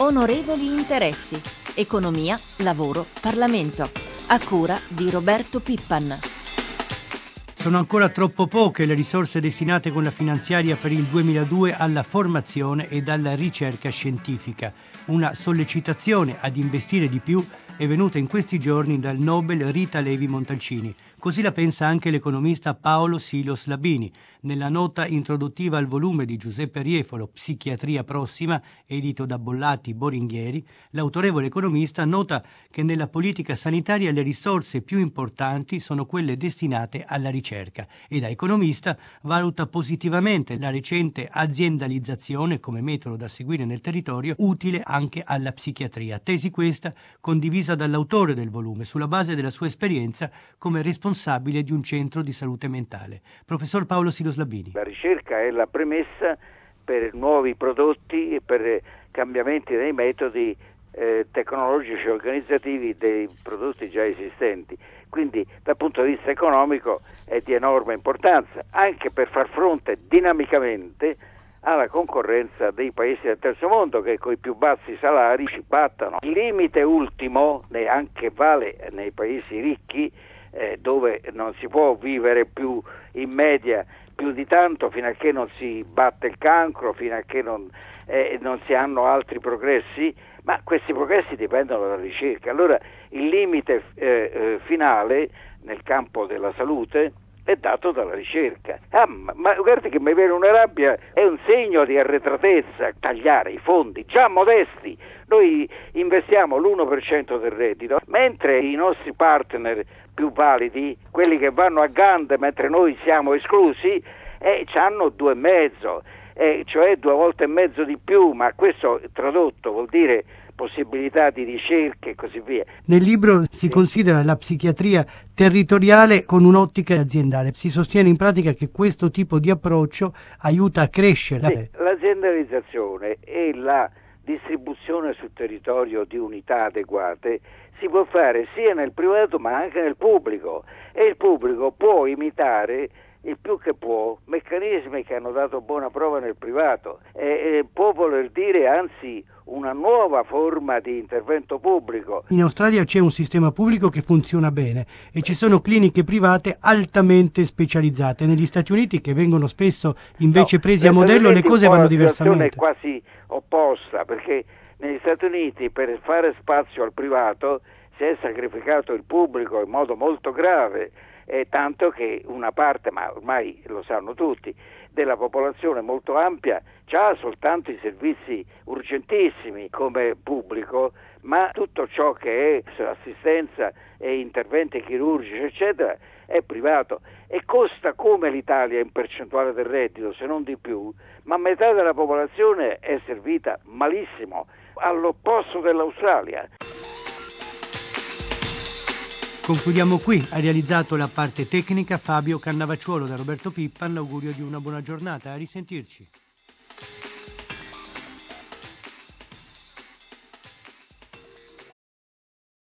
Onorevoli interessi. Economia, lavoro, Parlamento. A cura di Roberto Pippan. Sono ancora troppo poche le risorse destinate con la finanziaria per il 2002 alla formazione ed alla ricerca scientifica. Una sollecitazione ad investire di più è venuta in questi giorni dal Nobel Rita Levi Montalcini. Così la pensa anche l'economista Paolo Silos Labini. Nella nota introduttiva al volume di Giuseppe Riefolo, Psichiatria prossima, edito da Bollati Boringhieri, l'autorevole economista nota che nella politica sanitaria le risorse più importanti sono quelle destinate alla ricerca e da economista valuta positivamente la recente aziendalizzazione come metodo da seguire nel territorio utile anche alla psichiatria. Tesi questa condivisa dall'autore del volume sulla base della sua esperienza come responsabile di un centro di salute mentale. Professor Paolo Silos Labini. La ricerca è la premessa per nuovi prodotti e per cambiamenti dei metodi tecnologici e organizzativi dei prodotti già esistenti. Quindi dal punto di vista economico è di enorme importanza, anche per far fronte dinamicamente alla concorrenza dei paesi del terzo mondo che con i più bassi salari ci battano. Il limite ultimo neanche vale nei paesi ricchi dove non si può vivere più in media più di tanto fino a che non si batte il cancro, fino a che non si hanno altri progressi, ma questi progressi dipendono dalla ricerca. Allora il limite finale nel campo della salute è dato dalla ricerca. Ma guarda che mi viene una rabbia, è un segno di arretratezza tagliare i fondi già modesti. Noi investiamo l'1% del reddito, mentre i nostri partner più validi, quelli che vanno a gamba mentre noi siamo esclusi, hanno 2,5, cioè 2 volte e mezzo di più, ma questo tradotto vuol dire possibilità di ricerca e così via. Nel libro si considera la psichiatria territoriale con un'ottica aziendale. Si sostiene in pratica che questo tipo di approccio aiuta a crescere. Sì, l'aziendalizzazione e la distribuzione sul territorio di unità adeguate si può fare sia nel privato ma anche nel pubblico, e il pubblico può imitare il più che può meccanismi che hanno dato buona prova nel privato, può voler dire anzi una nuova forma di intervento pubblico. In Australia c'è un sistema pubblico che funziona bene e ci sono cliniche private altamente specializzate. Negli Stati Uniti, che vengono spesso invece presi a modello, le cose vanno diversamente. La situazione è quasi opposta, perché negli Stati Uniti per fare spazio al privato si è sacrificato il pubblico in modo molto grave, tanto che una parte, ma ormai lo sanno tutti, della popolazione molto ampia ha soltanto i servizi urgentissimi come pubblico, ma tutto ciò che è assistenza e interventi chirurgici eccetera è privato e costa come l'Italia in percentuale del reddito, se non di più, ma metà della popolazione è servita malissimo, all'opposto dell'Australia. Concludiamo qui. Ha realizzato la parte tecnica Fabio Cannavacciuolo. Da Roberto Pippan l'augurio di una buona giornata. A risentirci.